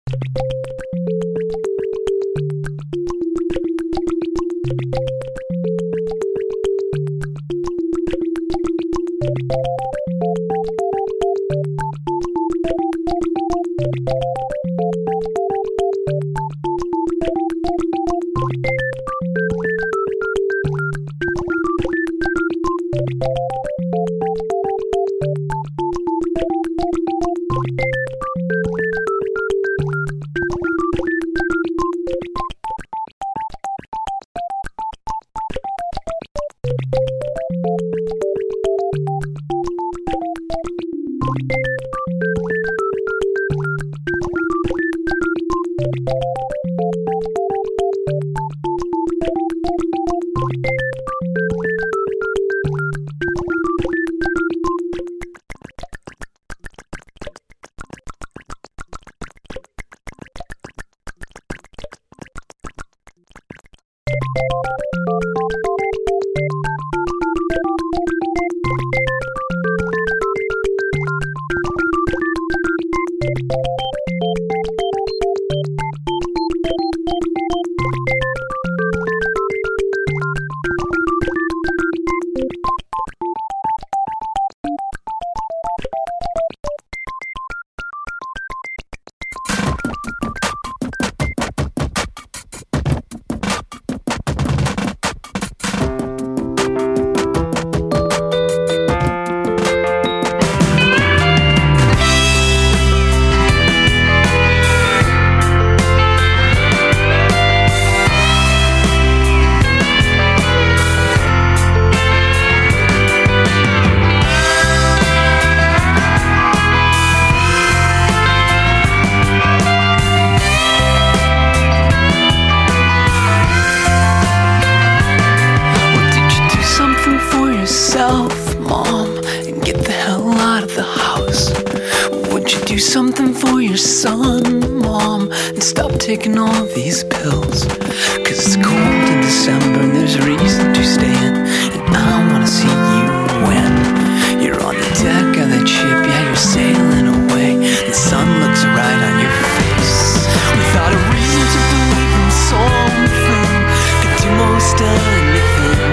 Something for your son, Mom, and stop taking all these pills. 'Cause it's cold in December and there's a reason to stay in, and I wanna see you when you're on the deck of that ship. Yeah, you're sailing away, the sun looks right on your face. Without a reason to believe in something, could do most anything.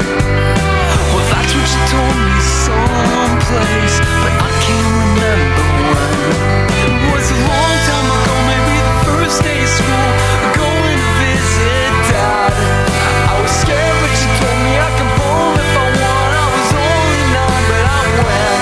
Well, that's what you told me someplace, but I can't remember when. It was a long time ago, maybe the first day of school, going to visit Dad. I was scared, but you told me I come home if I want. I was only 9, but I went.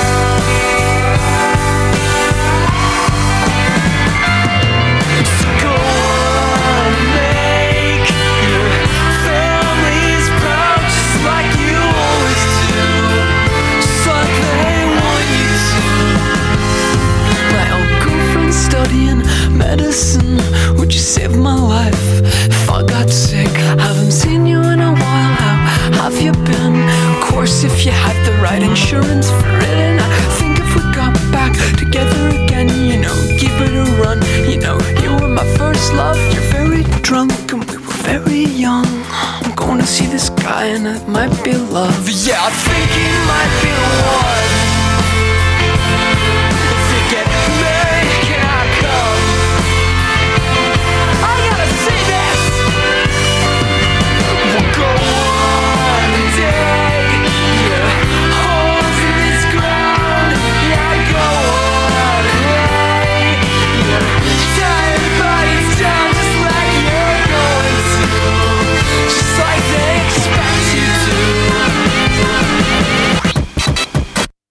So go on, make your families proud, just like you always do, just like they want you to. My old girlfriend's studying medicine. Would you save my life if I got sick? Haven't seen you in a while. How have you been? Of course, if you had the right insurance for it. And I think if we got back together again, you know, give it a run. You know, you were my first love. You're very drunk and we were very young. I'm going to see this guy and it might be love. Yeah, I think he might be the one. If you get married, can I come? I gotta say this. We'll go one day. Your holes in this ground. Yeah, go one way. Your tired body's down just like you're going to, just like they expect you to.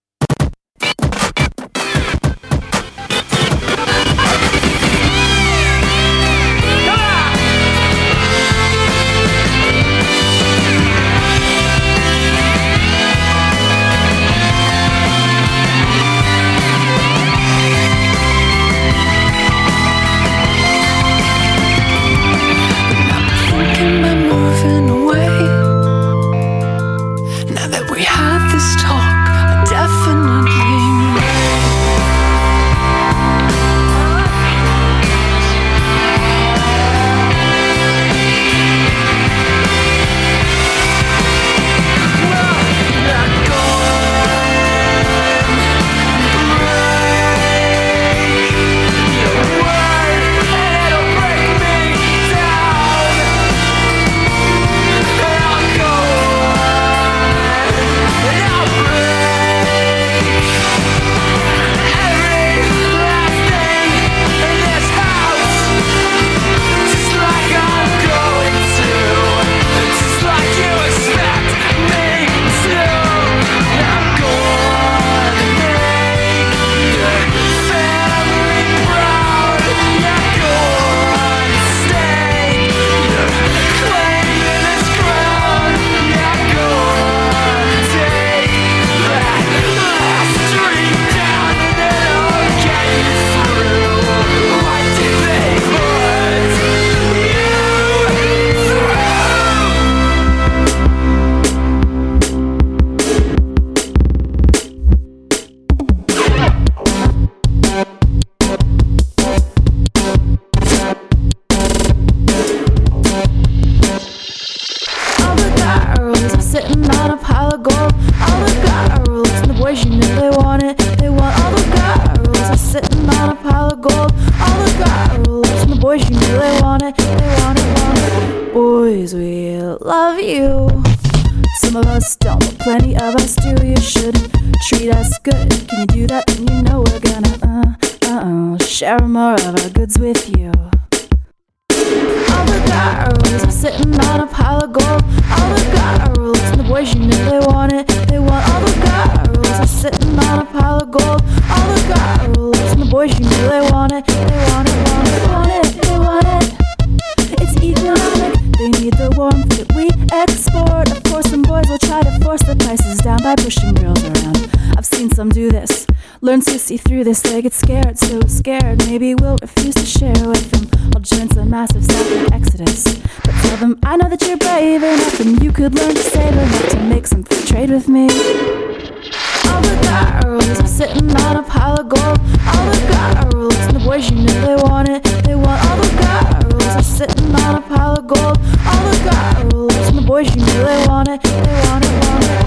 sitting on a pile of gold. All the girls and the boys, you know they want it. They want all the girls are sitting on a pile of gold. All the girls and the boys, you know they want it. They want it, want it. Boys, we love you. Some of us don't, but plenty of us do. You should treat us good. Can you do that? Then you know we're gonna share more of our goods with you. All the girls are sitting on a pile of gold. All the girls and the boys, you know they want it. They want all the girls are sitting on a pile of gold. All the girls and the boys, you know they want it. They want it, want it, want it, they want it. It's economic. They need the warmth that we export. Of course, some boys will try to force the prices down by pushing girls around. I've seen some do this. Learn to see through this. They get scared, so scared. Maybe we'll refuse to share with them. I'll join some massive Southern exodus. But tell them I know that you're brave enough, and you could learn to save enough to make some free trade with me. All the girls are sitting on a pile of gold. All the girls and the boys, you know they want it. They want all the girls are sitting on a pile of gold. All the girls and the boys, you know they want it. They want it, want it.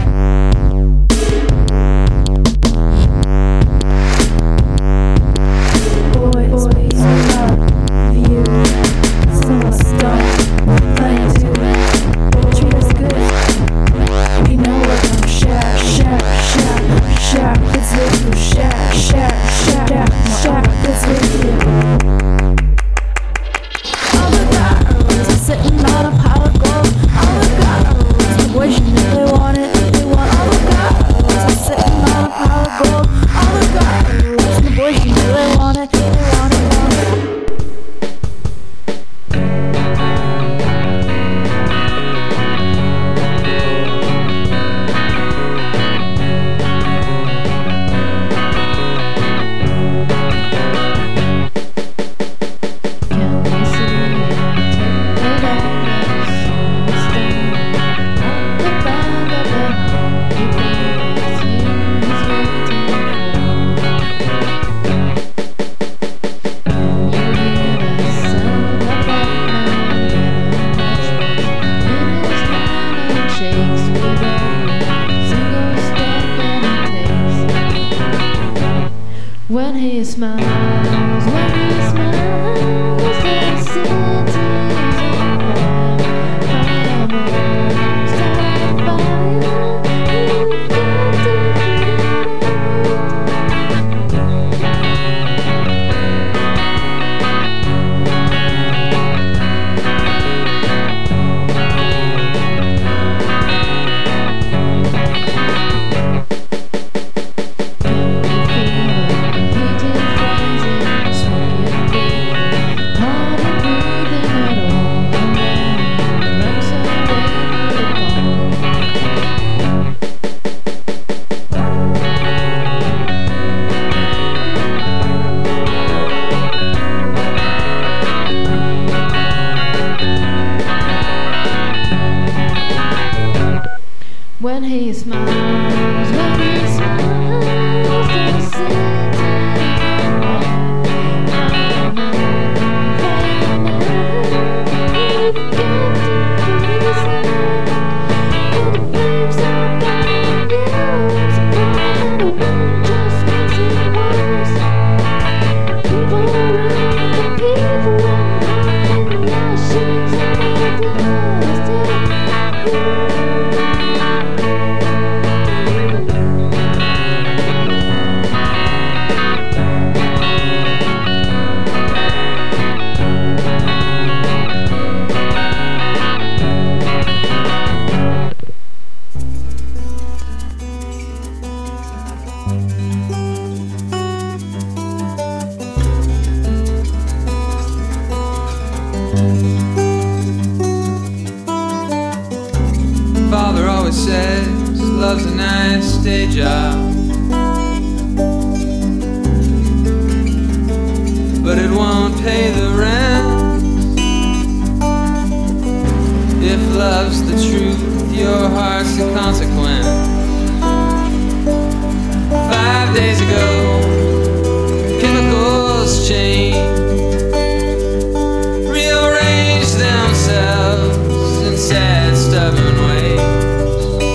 Boys, we love you. Some of us don't, plenty do. Treat us good. We know we're gonna share, share, share, share. It's with you, share, share, share, share. It's with you. All the girls are sitting on a pile of gold. All the girls, the boys, you know they want it. They want all the girls are sitting on a pile of gold. All the girls, the boys, you know they want it. They want it, want it. When he smiles, the city's on fire. Fire burns, start fire. You've got when he smiles, the city's on fire. Father always says love's a nice day job, but it won't pay the rent. If love's the truth, your heart's the consequence. 5 days ago, chemicals change, rearrange themselves in sad, stubborn ways.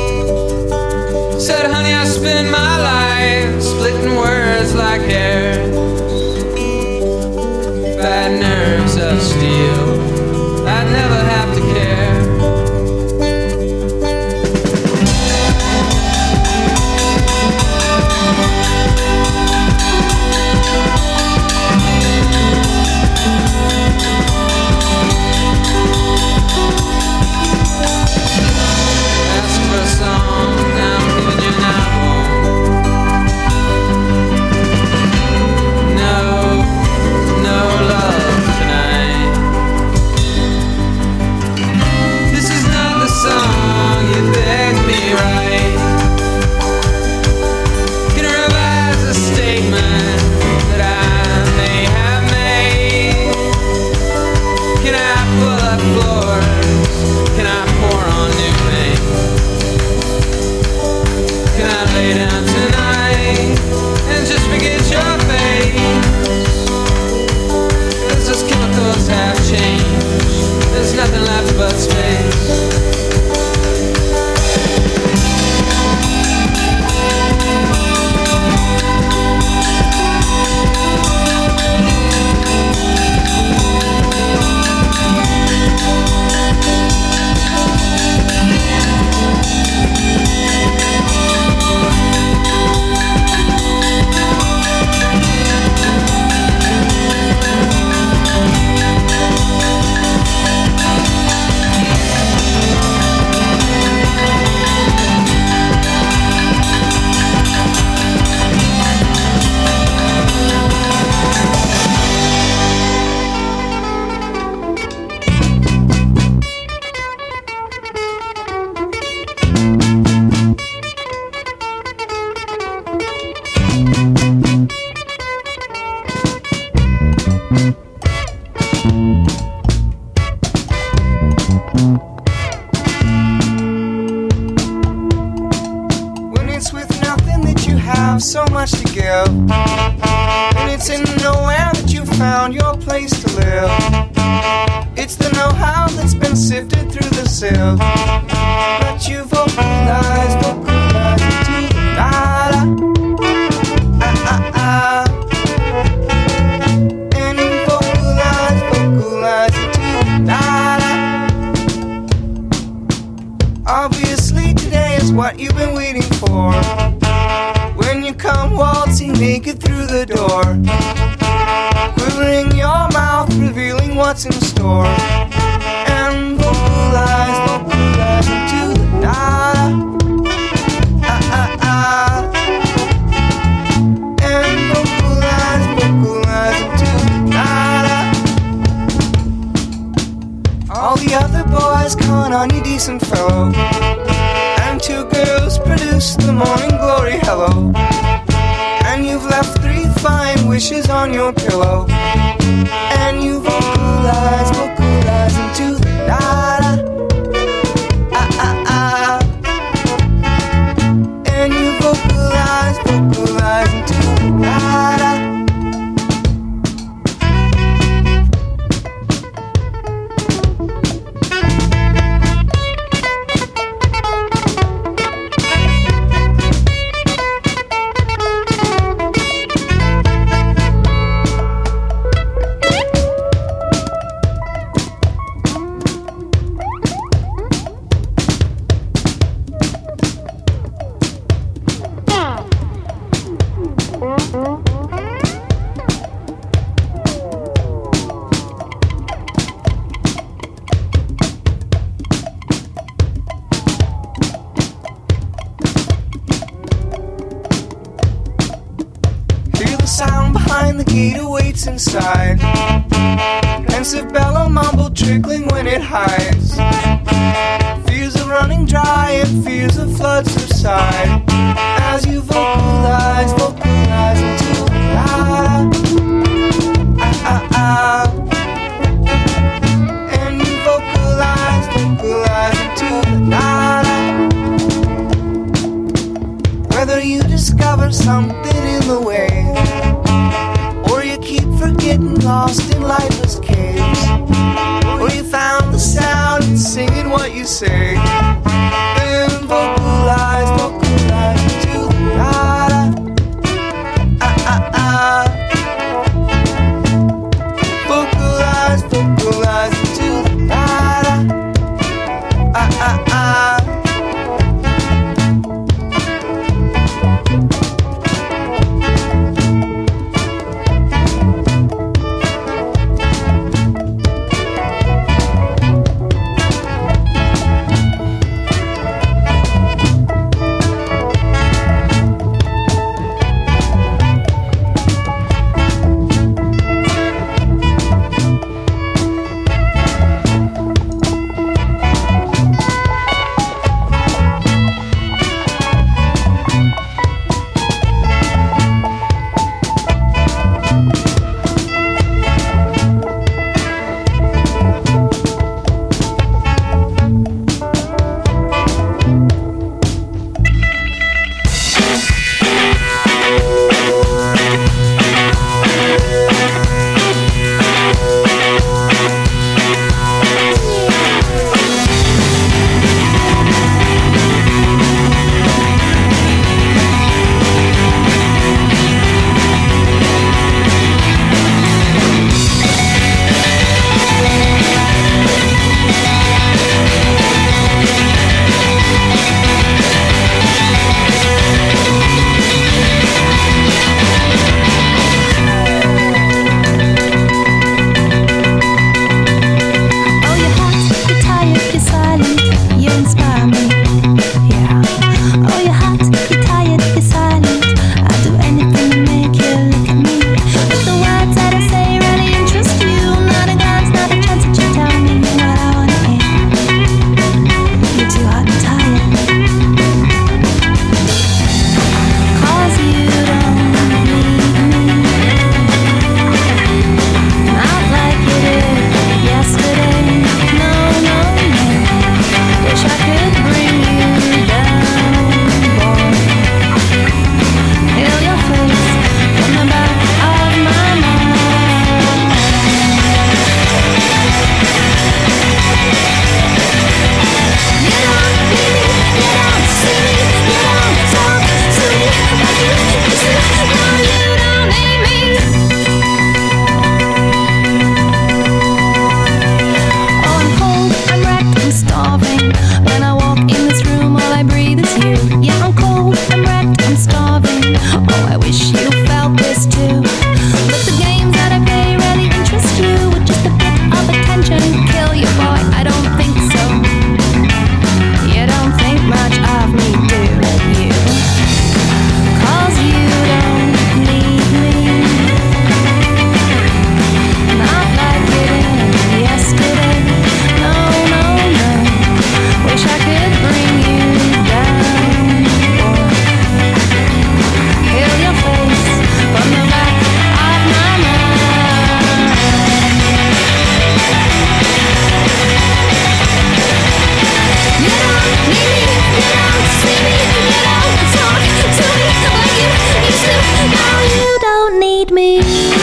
so much to give, and it's in nowhere that you found your place to live. It's the know-how that's been sifted through the sieve, but you vocalize into the nada. And you vocalize into the nada. Obviously today is what you've been waiting for, when you come waltzing naked through the door, quivering your mouth, revealing what's in store, and vocalize into the nada. And vocalize into the nada. All the other boys count on you, decent fellow, and two girls produce the morning glory, hello. And you've left 3 fine wishes on your pillow, and you vocalize into the nada. And you vocalize into the nada. Sound behind the gate awaits inside. Pensive bellow mumble trickling when it hides. Fears of running dry and fears of flood subside, as you vocalize into the nada. And you vocalize into the nada. Whether you discover something in the way, or you keep forgetting, lost in lifeless caves, or you found the sound and singing what you say, then vocalize into the nada. Vocalize into the nada. Yeah, I'm cold, I'm wrecked, I'm starving. Oh, I wish you felt this too. But the games that I play rarely interest you. With just a bit of attention, kill you, boy. I don't think so. You don't think much of me, do you? 'Cause you don't need me. Not like you did yesterday. No, no, no. Wish I could bring you down, boy. Feel your face from the back of my mind. You don't need me, you don't see me, you don't talk to me like you used to. Now you don't need me.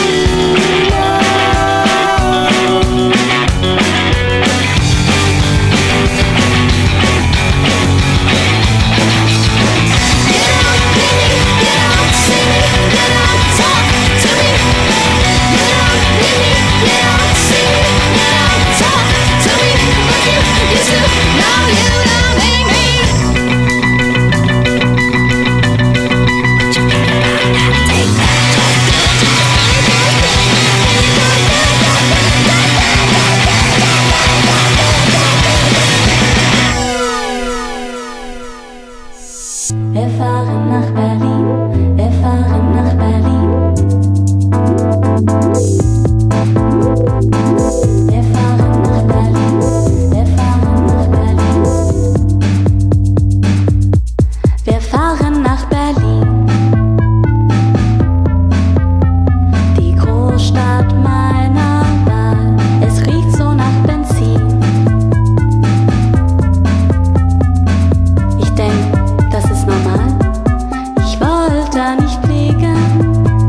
Wir fahren nach Berlin, wir fahren nach Berlin. Wir fahren nach Berlin, wir fahren nach Berlin. Wir fahren nach Berlin. Die Großstadt meiner Wahl, es riecht so nach Benzin. Ich denk, das ist normal. Ich wollte nicht fliegen.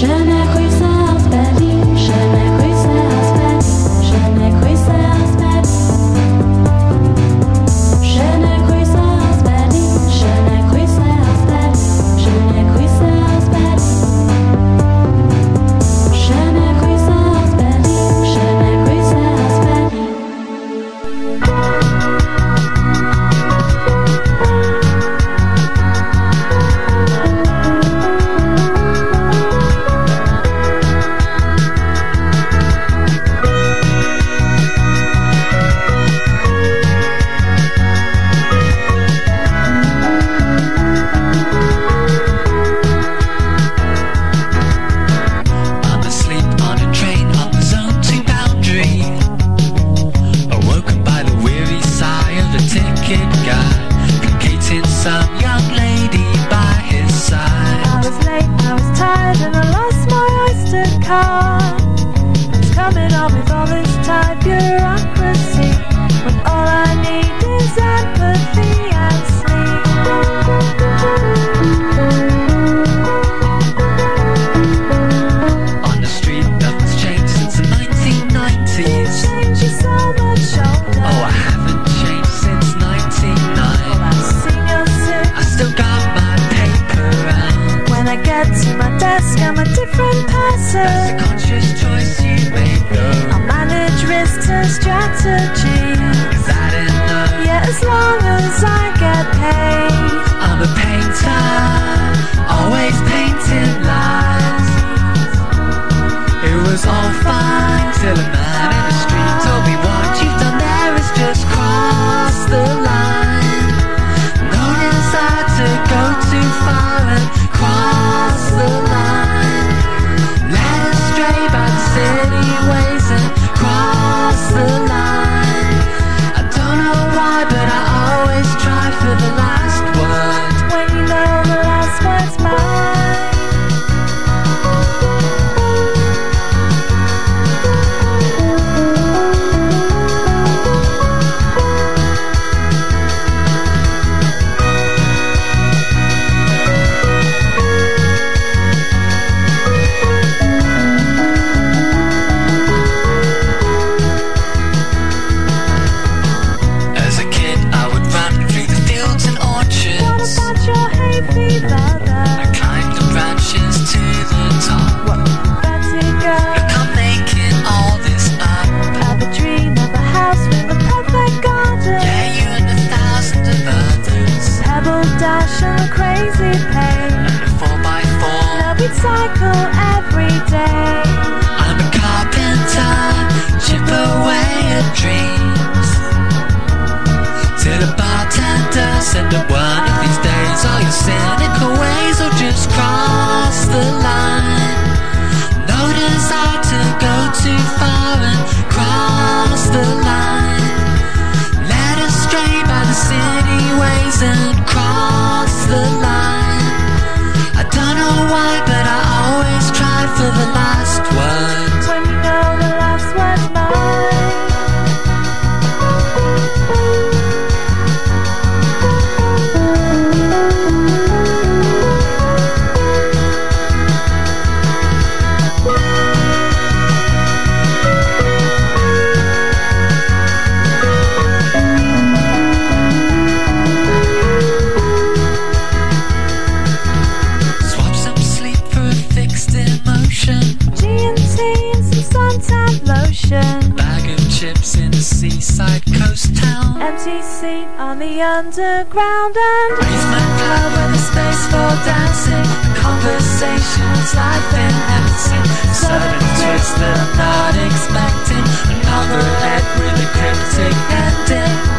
Underground and basement club with a space for dancing. Conversations like been dancing. Sudden twist that I'm not expecting. Another head with a cryptic ending.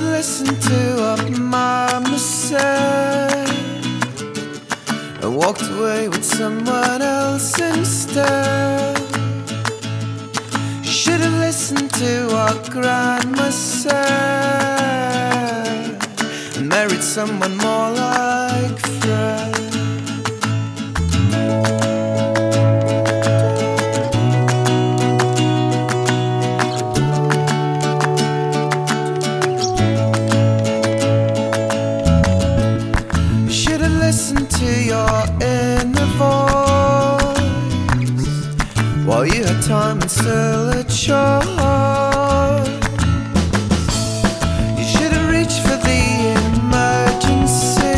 Should've listened to what mama said and walked away with someone else instead. Should've listened to what grandma said and married someone more like Fred. Listen to your inner voice while you had time and still a choice. You should have reached for the emergency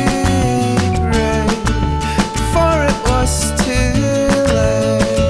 brake before it was too late.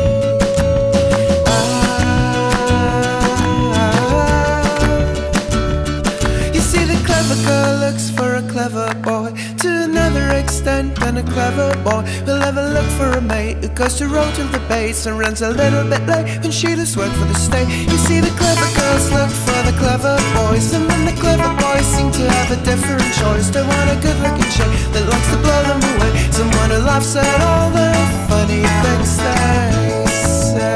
You see, the clever girl looks for a clever boy to another extent than a clever boy will ever look for a mate who goes to rotal debates and runs a little bit late when she does work for the state. You see, the clever girls look for the clever boys, and then the clever boys seem to have a different choice. They want a good-looking chick that likes to blow them away, someone who laughs at all the funny things they say.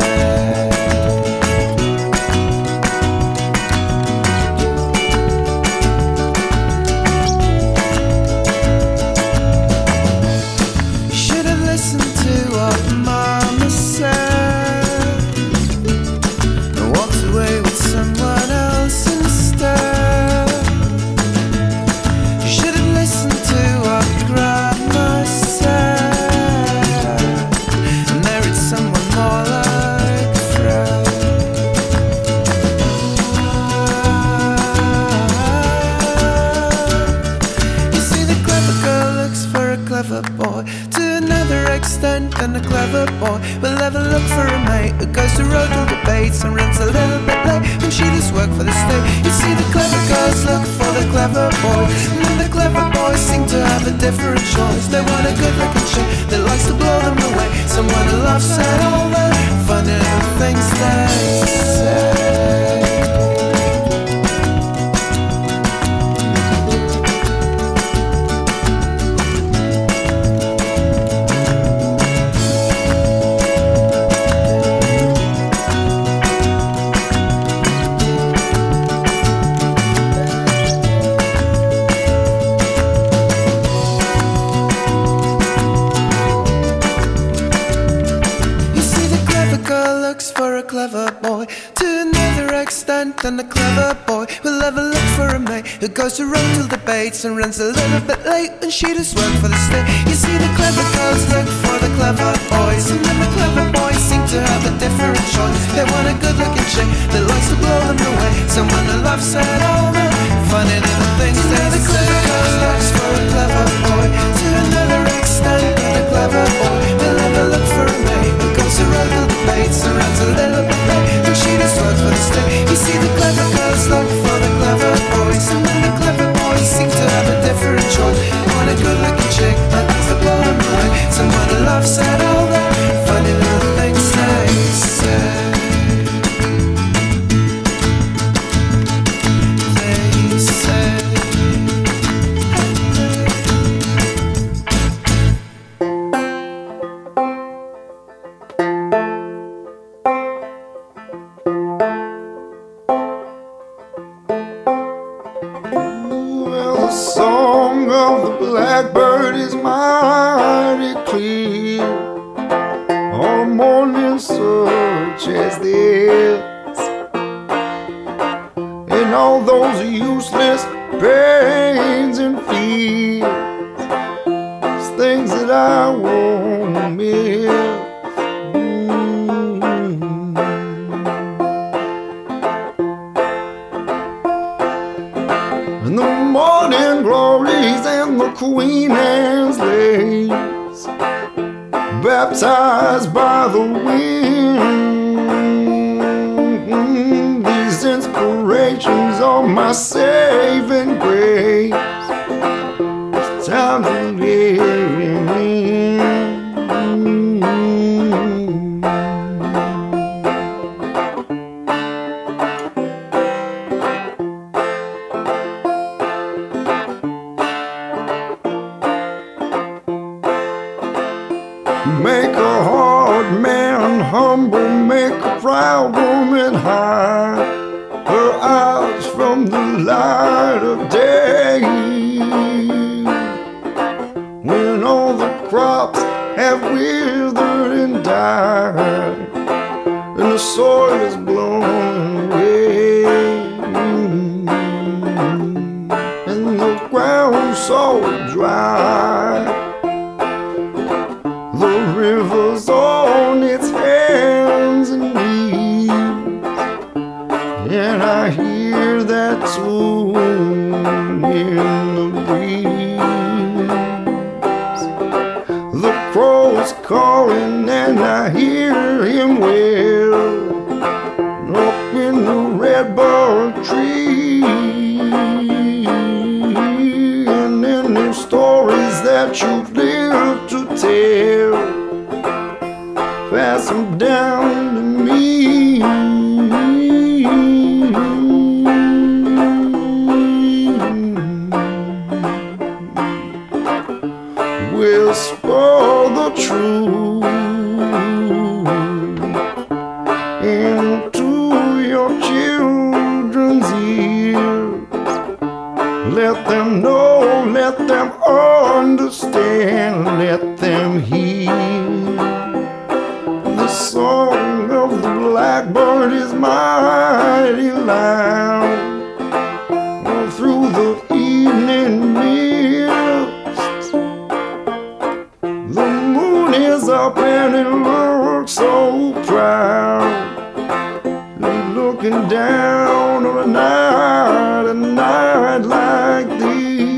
Listen to what mama said and walked away with someone else instead. You should have listened to what grandma said and married someone more like Fred. You see, the clever girl looks for a clever boy to another extent than a clever boy will ever look for a mate who goes to rotal debates and runs a little bit late when she does work for the state. You see, the clever girls look for the clever boys, and then the clever boys seem to have a different choice. They want a good-looking chick that likes to blow them away, someone who laughs at all the funny little things they say. Clever boy to another extent than a clever boy will ever look for a mate who goes to rotal debates and runs a little bit late when she does work for the state. You see, the clever girls look for the clever boys, and then the clever boys seem to have a different choice. They want a good-looking chick that likes to blow them away, someone who laughs at all the funny little things they say. The clever girl looks for a clever boy to another extent than a clever boy will ever look for a mate who goes to rotal debates and runs a little bit late when she does work for the state. You see, the clever girls look for the clever boys, and then the clever boys seem to have a different choice. Want a good-looking chick that likes to blow them away, someone who laughs at all the funny little things they say. Blackbird is mighty clear on a morning such as this, and all those useless pains and fears, it's things that I won't miss. And the morning glories and the Queen Anne's lace, baptized by the wind, these inspirations are my saving grace. It's time to live in. light of day. When all the crops have withered and died, and the soil is blown away, and the ground so dry, the river's on its hands and knees, and I hear that tune in the breeze. The crow's calling and I hear him wail up in the redbud tree, and in the stories that you've lived to tell, pass them down to me. Whisper the truth into your children's ears. Let them know, let them understand, let them hear. The song of the blackbird is mighty loud all through the evening mist. The moon is up and it looks so proud, looking down on a night like these.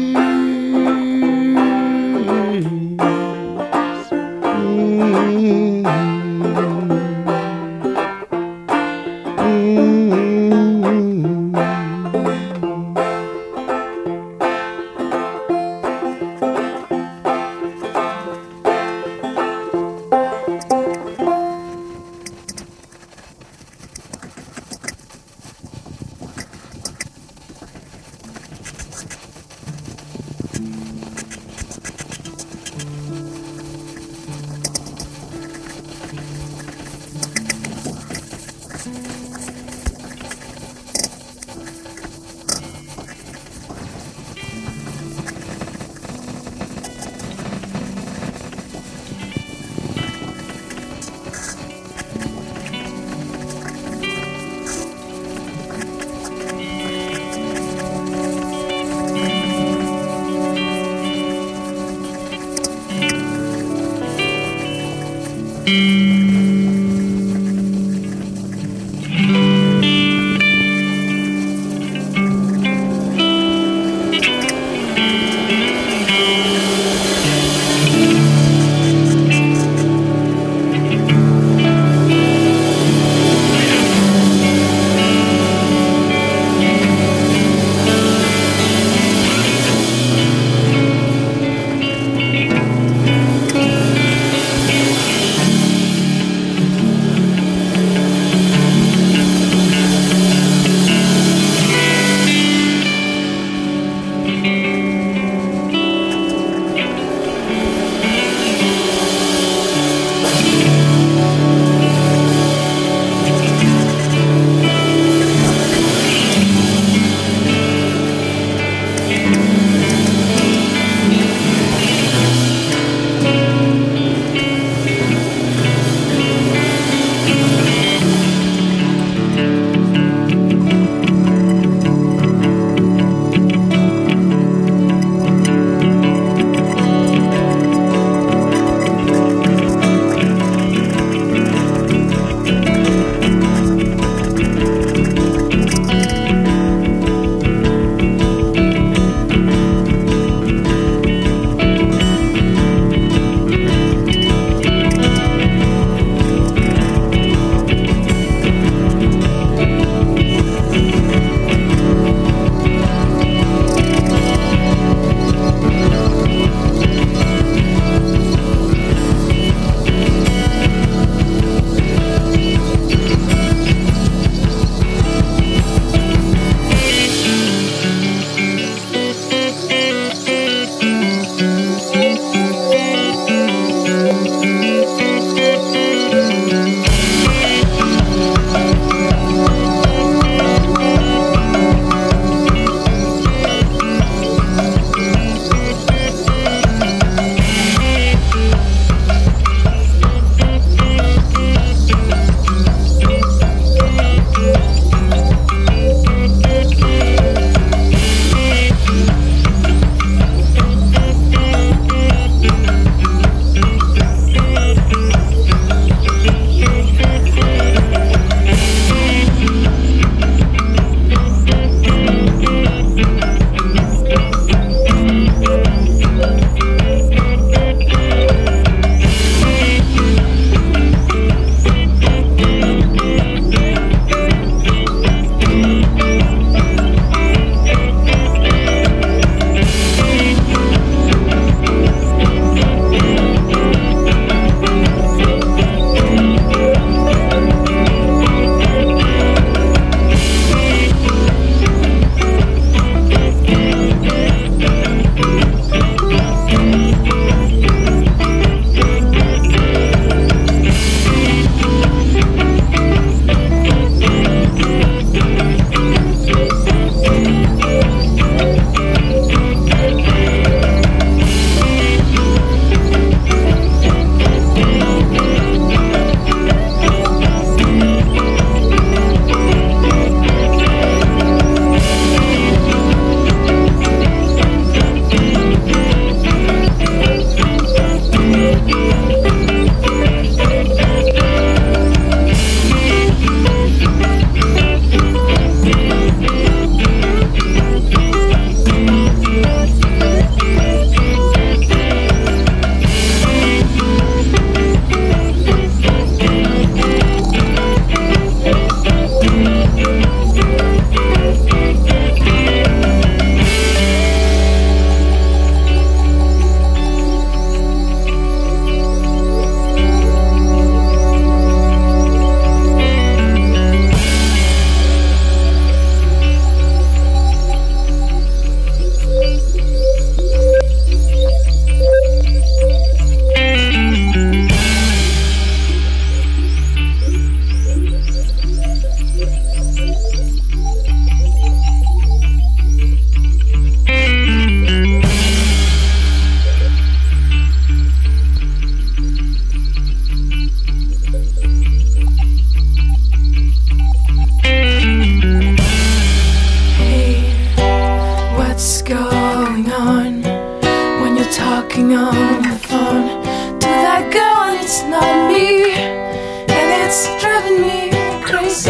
What's going on when you're talking on the phone to that girl and it's not me, and it's driving me crazy?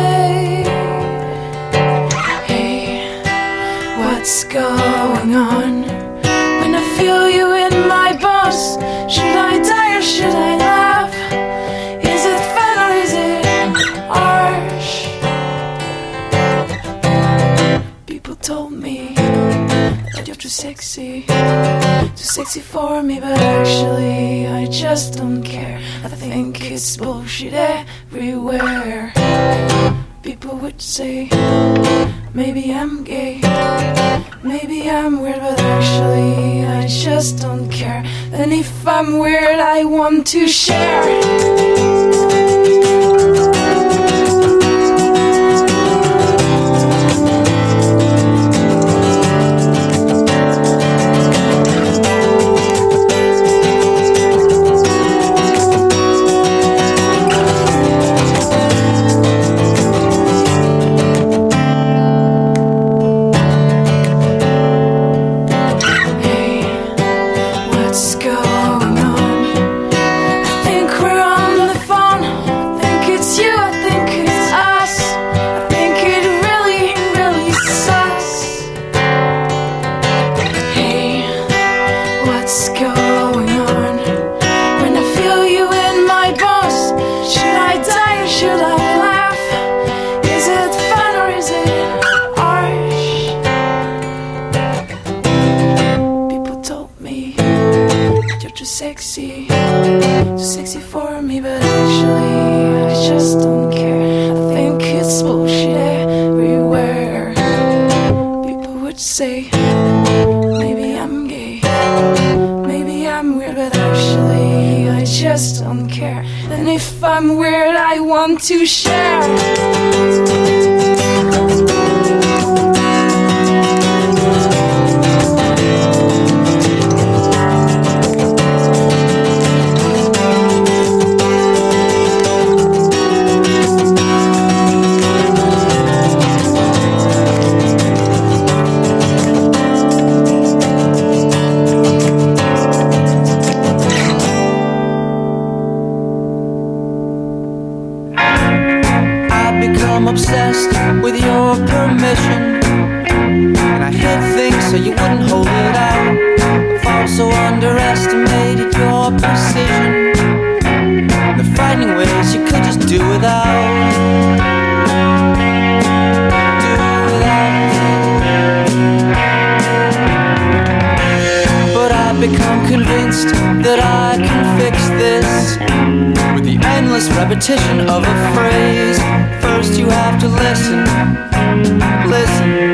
Hey, what's going on when I feel you in my bones? Should I die or should I laugh? Is it fun or is it harsh? People told me that you're too sexy for me, but actually I just don't care. I think it's bullshit everywhere. People would say maybe I'm gay, maybe I'm weird, but actually I just don't care. And if I'm weird, I want to share. Sexy for me, but actually I just don't care. I think it's bullshit everywhere. People would say maybe I'm gay, maybe I'm weird, but actually I just don't care. And if I'm weird, I want to share. Obsessed with your permission, and I hid things so you wouldn't hold it out. I've also underestimated your precision, the frightening ways you could just do without. But I've become convinced that I can fix this with the endless repetition of a phrase. First you have to listen, listen,